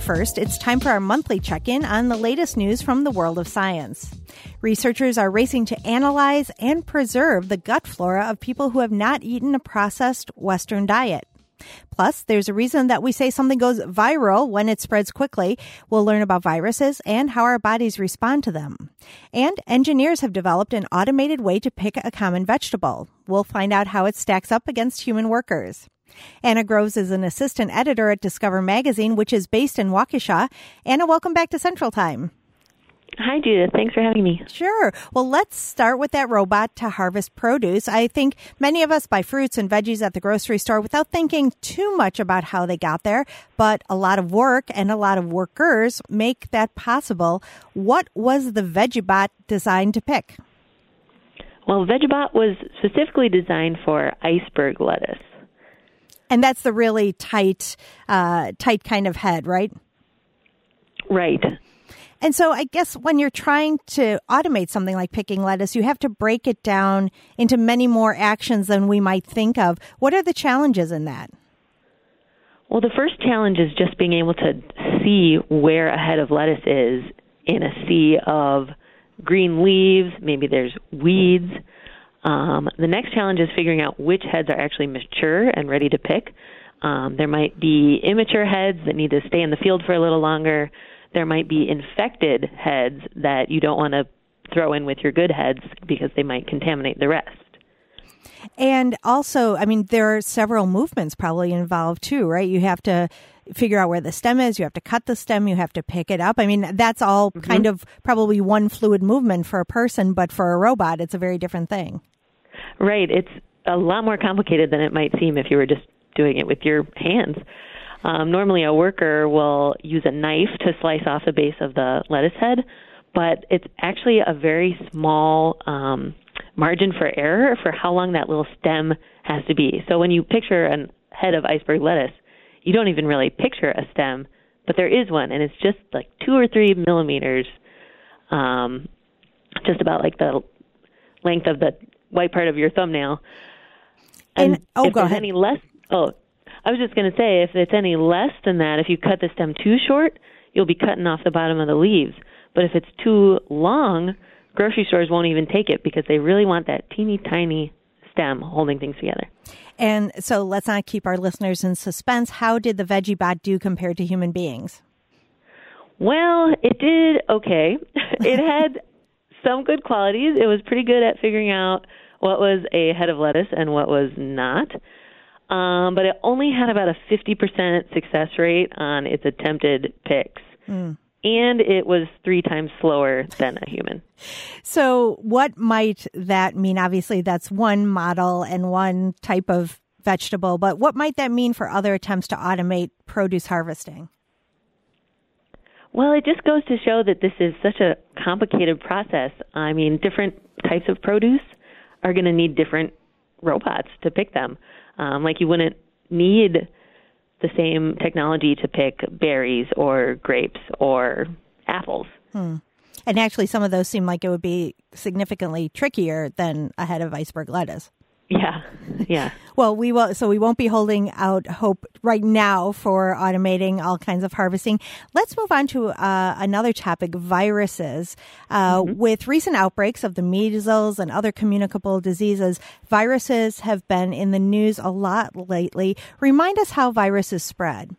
first, it's time for our monthly check-in on the latest news from the world of science. Researchers are racing to analyze and preserve the gut flora of people who have not eaten a processed Western diet. Plus, there's a reason that we say something goes viral when it spreads quickly. We'll learn about viruses and how our bodies respond to them. And engineers have developed an automated way to pick a common vegetable. We'll find out how it stacks up against human workers. Anna Groves is an assistant editor at Discover Magazine, which is based in Waukesha. Anna, welcome back to Central Time. Hi, Judith. Thanks for having me. Sure. Well, let's start with that robot to harvest produce. I think many of us buy fruits and veggies at the grocery store without thinking too much about how they got there, but a lot of work and a lot of workers make that possible. What was the VeggieBot designed to pick? Well, VeggieBot was specifically designed for iceberg lettuce. And that's the really tight kind of head, right? Right. And so I guess when you're trying to automate something like picking lettuce, you have to break it down into many more actions than we might think of. What are the challenges in that? Well, the first challenge is just being able to see where a head of lettuce is in a sea of green leaves. Maybe there's weeds. The next challenge is figuring out which heads are actually mature and ready to pick. There might be immature heads that need to stay in the field for a little longer. There might be infected heads that you don't want to throw in with your good heads because they might contaminate the rest. And also, I mean, there are several movements probably involved too, right? You have to figure out where the stem is. You have to cut the stem. You have to pick it up. I mean, that's all kind of probably one fluid movement for a person, but for a robot, it's a very different thing. Right. It's a lot more complicated than it might seem if you were just doing it with your hands. Normally, a worker will use a knife to slice off the base of the lettuce head, but it's actually a very small margin for error for how long that little stem has to be. So when you picture a head of iceberg lettuce, you don't even really picture a stem, but there is one, and it's just like 2 or 3 millimeters, just about like the length of the white part of your thumbnail. And if go there's ahead. any less, I was just going to say, if it's any less than that, if you cut the stem too short, you'll be cutting off the bottom of the leaves. But if it's too long, grocery stores won't even take it because they really want that teeny tiny stem holding things together. And so let's not keep our listeners in suspense. How did the VeggieBot do compared to human beings? Well, it did okay. It had some good qualities. It was pretty good at figuring out what was a head of lettuce and what was not. But it only had about a 50% success rate on its attempted picks. And it was 3 times slower than a human. So what might that mean? Obviously, that's one model and one type of vegetable, but what might that mean for other attempts to automate produce harvesting? Well, it just goes to show that this is such a complicated process. I mean, different types of produce are going to need different robots to pick them. Like you wouldn't need the same technology to pick berries or grapes or apples. And actually, some of those seem like it would be significantly trickier than a head of iceberg lettuce. Yeah. Well, we won't be holding out hope right now for automating all kinds of harvesting. Let's move on to another topic, viruses. With recent outbreaks of the measles and other communicable diseases, viruses have been in the news a lot lately. Remind us how viruses spread.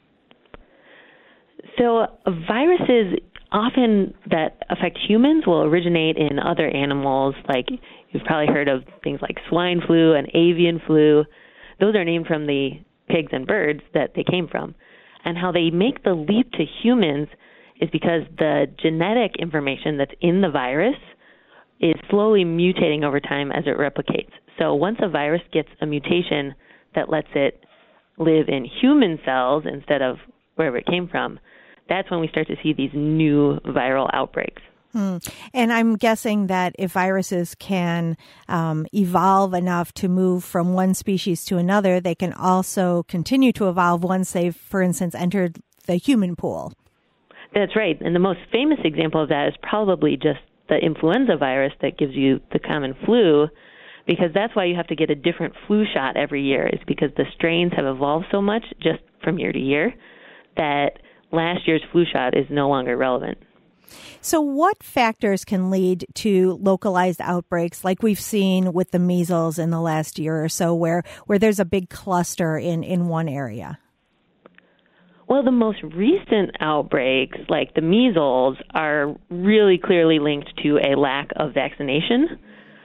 So viruses often that affect humans will originate in other animals. Like you've probably heard of things like swine flu and avian flu. Those are named from the pigs and birds that they came from. And how they make the leap to humans is because the genetic information that's in the virus is slowly mutating over time as it replicates. So once a virus gets a mutation that lets it live in human cells instead of wherever it came from, that's when we start to see these new viral outbreaks. And I'm guessing that if viruses can evolve enough to move from one species to another, they can also continue to evolve once they've, for instance, entered the human pool. That's right. And the most famous example of that is probably just the influenza virus that gives you the common flu, because that's why you have to get a different flu shot every year, is because the strains have evolved so much just from year to year that last year's flu shot is no longer relevant. So what factors can lead to localized outbreaks like we've seen with the measles in the last year or so where there's a big cluster in one area? Well, the most recent outbreaks, like the measles, are really clearly linked to a lack of vaccination.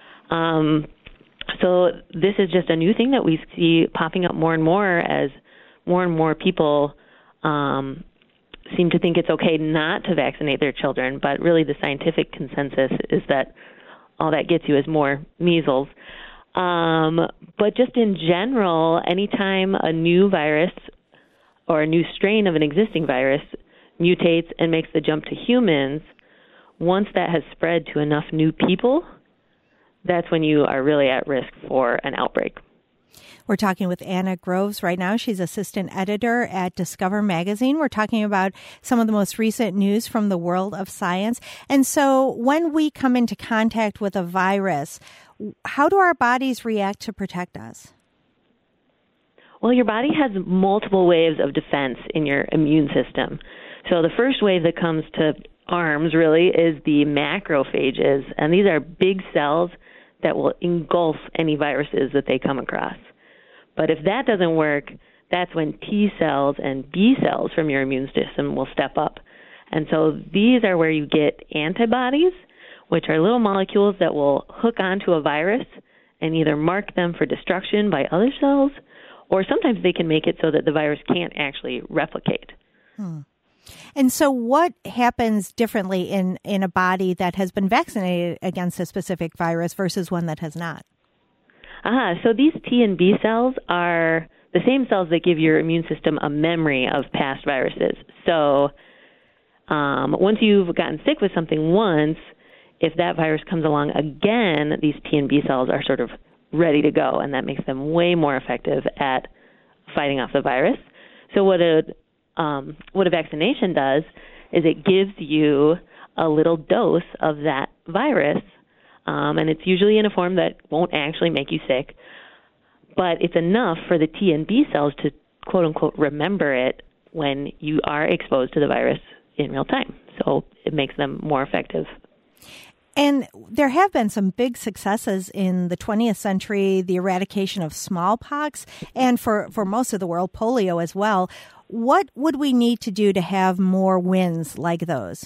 So this is just a new thing that we see popping up more and more as more and more people seem to think it's okay not to vaccinate their children, but really the scientific consensus is that all that gets you is more measles. But just in general, anytime a new virus or a new strain of an existing virus mutates and makes the jump to humans, once that has spread to enough new people, that's when you are really at risk for an outbreak. We're talking with Anna Groves right now. She's assistant editor at Discover Magazine. We're talking about some of the most recent news from the world of science. And so when we come into contact with a virus, how do our bodies react to protect us? Well, your body has multiple waves of defense in your immune system. So the first wave that comes to arms really is the macrophages, and these are big cells that will engulf any viruses that they come across. But if that doesn't work, that's when T cells and B cells from your immune system will step up. And so these are where you get antibodies, which are little molecules that will hook onto a virus and either mark them for destruction by other cells, or sometimes they can make it so that the virus can't actually replicate. And so what happens differently in a body that has been vaccinated against a specific virus versus one that has not? So these T and B cells are the same cells that give your immune system a memory of past viruses. So once you've gotten sick with something once, if that virus comes along again, these T and B cells are sort of ready to go, and that makes them way more effective at fighting off the virus. So what a vaccination does is it gives you a little dose of that virus, and it's usually in a form that won't actually make you sick, but it's enough for the T and B cells to, quote-unquote, remember it when you are exposed to the virus in real time. So it makes them more effective. And there have been some big successes in the 20th century, the eradication of smallpox, and for most of the world, polio as well. What would we need to do to have more wins like those?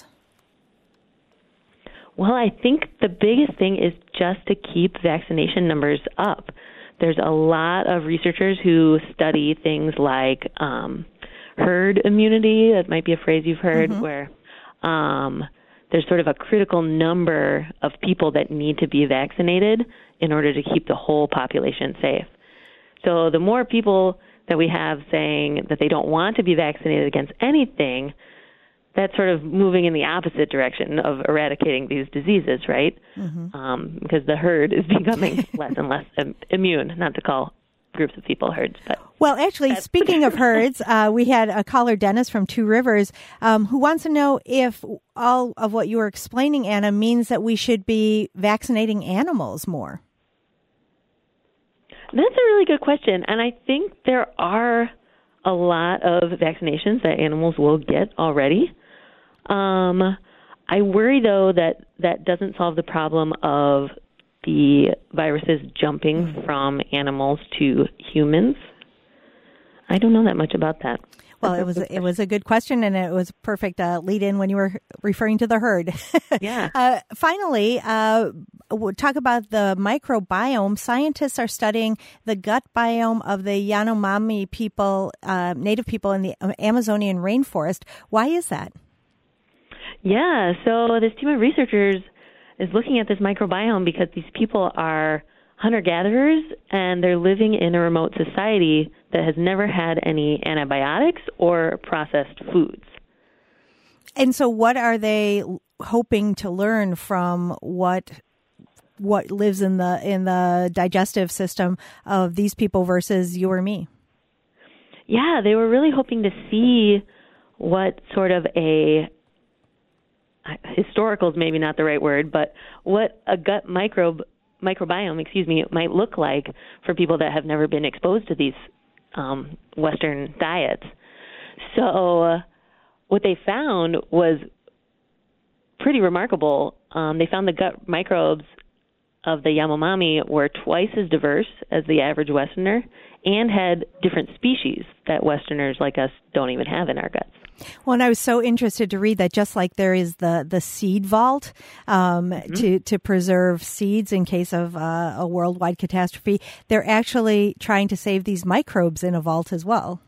Well, I think the biggest thing is just to keep vaccination numbers up. There's a lot of researchers who study things like herd immunity. That might be a phrase you've heard, where there's sort of a critical number of people that need to be vaccinated in order to keep the whole population safe. So the more people that we have saying that they don't want to be vaccinated against anything, that's sort of moving in the opposite direction of eradicating these diseases, right? Because the herd is becoming less and less immune, not to call groups of people herds. But well, actually, speaking of herds, we had a caller, Dennis from Two Rivers, who wants to know if all of what you were explaining, Anna, means that we should be vaccinating animals more. That's a really good question, and I think there are a lot of vaccinations that animals will get already. I worry, though, that that doesn't solve the problem of the viruses jumping from animals to humans. I don't know that much about that. Well, it was a good question, and it was a perfect lead-in when you were referring to the herd. Yeah. Finally, we'll talk about the microbiome. Scientists are studying the gut biome of the Yanomami people, native people in the Amazonian rainforest. Why is that? Yeah, so this team of researchers is looking at this microbiome because these people are hunter-gatherers, and they're living in a remote society that has never had any antibiotics or processed foods. And so what are they hoping to learn from what lives in the digestive system of these people versus you or me? Yeah, they were really hoping to see what sort of a historical is maybe not the right word, but what a gut microbiome, might look like for people that have never been exposed to these Western diets. So what they found was pretty remarkable. They found the gut microbes of the Yanomami were twice as diverse as the average Westerner and had different species that Westerners like us don't even have in our guts. Well, and I was so interested to read that just like there is the seed vault to preserve seeds in case of a worldwide catastrophe, they're actually trying to save these microbes in a vault as well.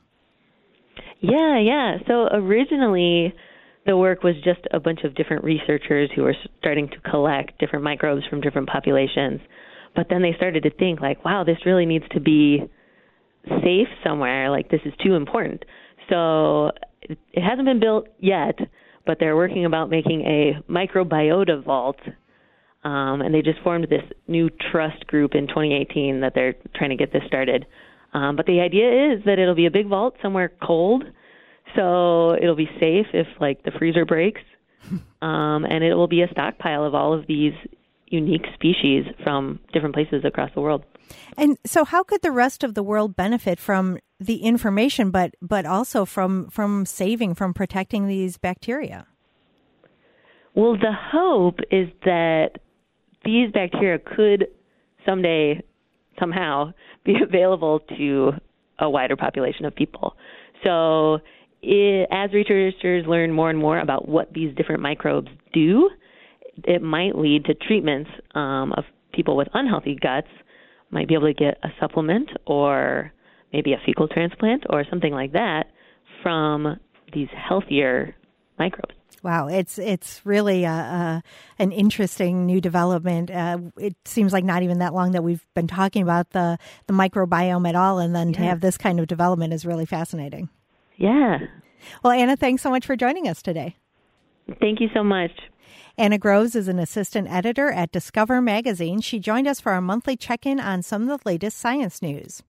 Yeah. So originally, the work was just a bunch of different researchers who were starting to collect different microbes from different populations. But then they started to think, like, wow, this really needs to be safe somewhere. Like, this is too important. So it hasn't been built yet, but they're working about making a microbiota vault. And they just formed this new trust group in 2018 that they're trying to get this started. But the idea is that it'll be a big vault somewhere cold, so it'll be safe if, like, the freezer breaks, and it will be a stockpile of all of these unique species from different places across the world. And so how could the rest of the world benefit from the information, but also from saving, from protecting these bacteria? Well, the hope is that these bacteria could someday, somehow, be available to a wider population of people. So as researchers learn more and more about what these different microbes do, it might lead to treatments of people with unhealthy guts might be able to get a supplement or maybe a fecal transplant or something like that from these healthier microbes. Wow, it's really an interesting new development. It seems like not even that long that we've been talking about the microbiome at all, and then to have this kind of development is really fascinating. Yeah. Well, Anna, thanks so much for joining us today. Thank you so much. Anna Groves is an assistant editor at Discover Magazine. She joined us for our monthly check-in on some of the latest science news.